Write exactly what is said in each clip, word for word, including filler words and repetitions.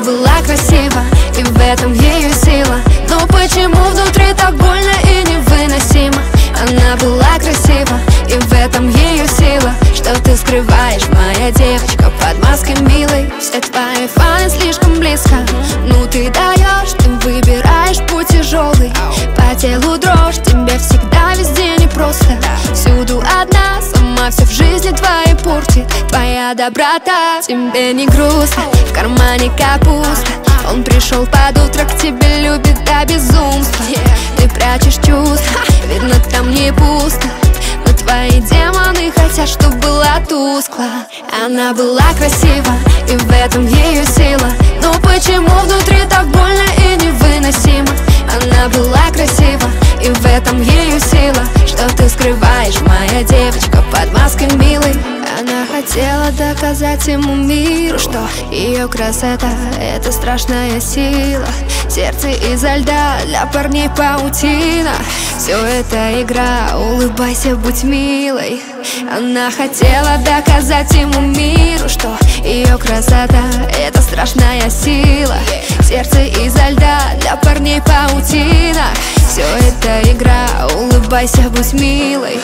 была красива, и в этом ее сила. Но почему внутри так больно и невыносимо? Она была красива, и в этом ее сила. Что ты скрываешь, моя девочка, под маской милой? Все твои фаны слишком близко. Ну ты даешь, ты выбираешь путь тяжелый. По телу дрожь, тебе всегда везде непросто. Всюду одна, сама все в жизни твоей портит. Твоя доброта, тебе не грустно, в кармане капуста. Он пришел под утро к тебе, любит до безумства. Ты прячешь чувства, видно там не пусто. Но твои демоны хотят, чтоб была тускло. Она была красива, и в этом ее сила. Но почему внутри так больно и невыносимо? Она была красива, и в этом ее сила. Что ты скрываешь, моя девочка, под маской милой? Она хотела доказать ему миру, что ее красота — это страшная сила. Сердце изо льда, для парней паутина. Все это игра, улыбайся, будь милой. Она хотела доказать ему миру, что ее красота — это страшная сила. Сердце изо льда, для парней паутина. Все это игра, улыбайся, будь милой.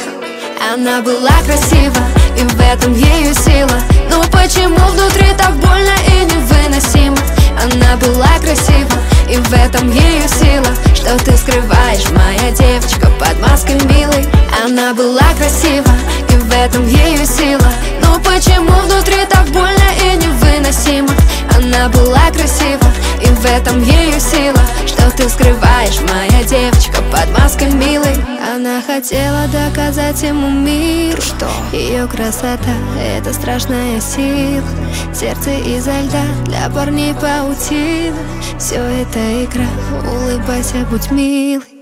Она была красива, и в этом ее сила. Но почему внутри так больно и невыносимо? Она была красива, и в этом ее сила. Что ты скрываешь, моя девочка, под маской милой? Она была красива, и в этом ее сила. Но почему внутри так больно и невыносимо? Она была красива, и в этом ее сила. Что ты скрываешь, моя девочка, под маской милой? Она хотела доказать ему миру, что ее красота — это страшная сила. Сердце изо льда, для парней паутина. Все это игра, улыбайся, будь милой.